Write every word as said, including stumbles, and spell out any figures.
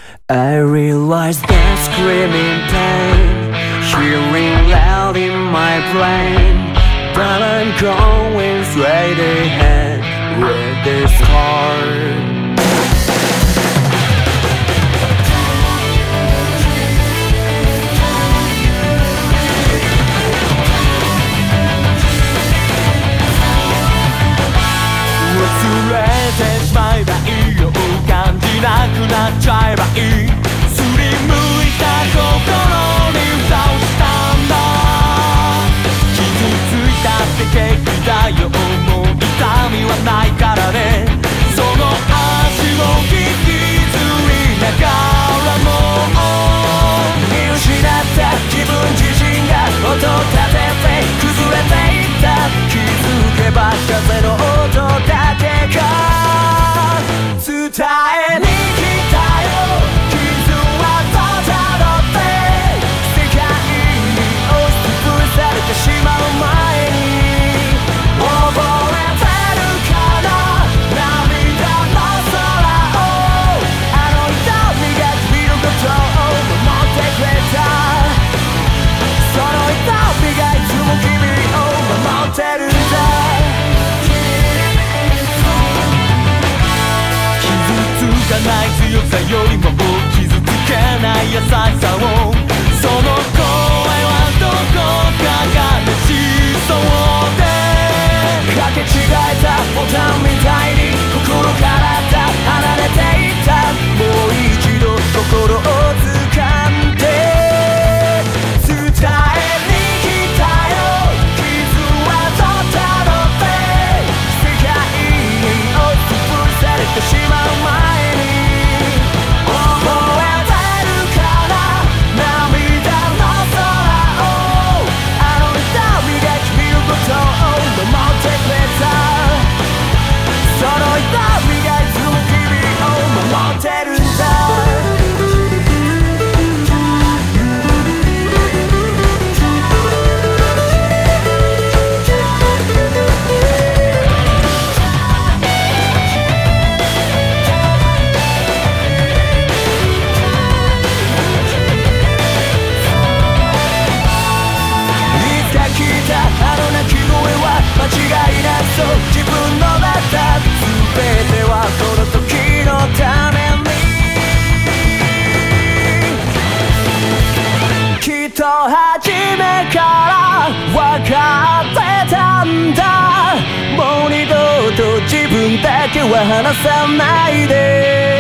I realize that screaming pain, hearing loud in my brain, but I'm going straight ahead with this heart. 強さよりも傷つけない優しさを、その声はどこかがしそうで、かけ違えたボタンみたいに心から離れていった。もう一度心を掴んで伝えに来たよ。傷は取ったので世界に押しつぶされてしまう前に初めから分かってたんだ。もう二度と自分だけは離さないで。